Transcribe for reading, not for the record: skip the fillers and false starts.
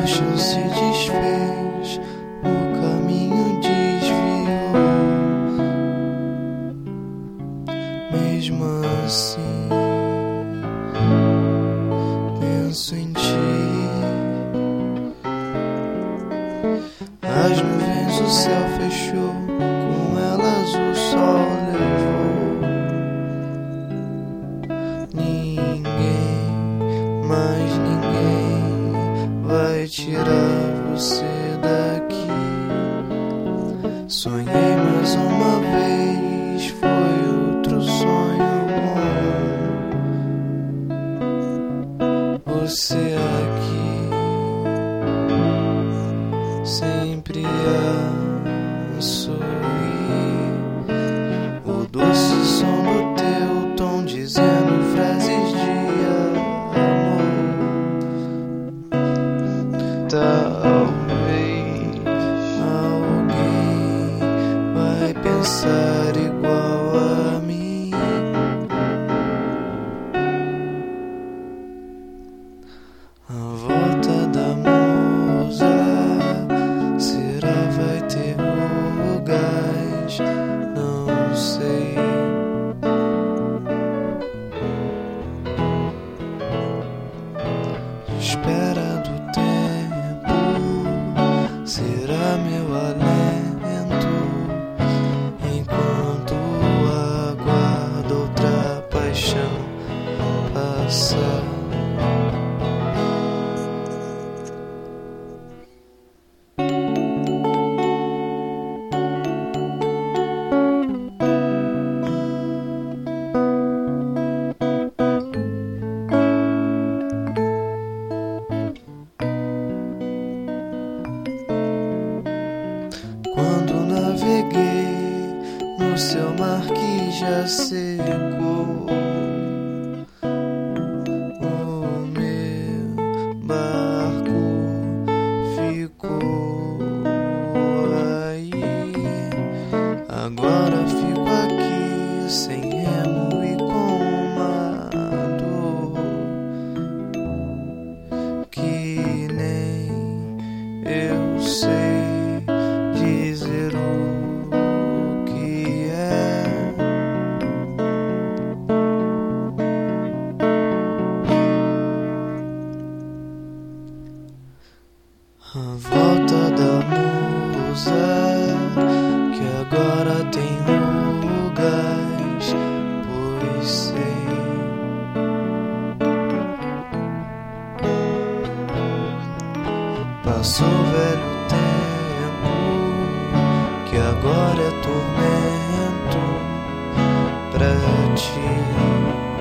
chão se desfez, o caminho desviou. Mesmo assim, penso em ti. As nuvens o céu fechou, com elas o sol levou. Ninguém, mais ninguém vai tirar você daqui. Sonhei mais uma vez, foi outro sonho bom. Você aqui, sempre a sorrir. O doce som do teu tom dizendo frases de amor. Talvez alguém vai pensar igual a mim. A volta da musa, será vai ter o gás? Não sei. Espera do tempo será meu alento, enquanto aguardo outra paixão passar. Quando naveguei no seu mar que já secou, o meu barco ficou aí. Agora fico aqui sem remo e com uma dor que nem eu sei dizer o que é. A volta da musa, que agora tem o gás, pois sei. Passou o velho tempo, que agora é tormento pra ti.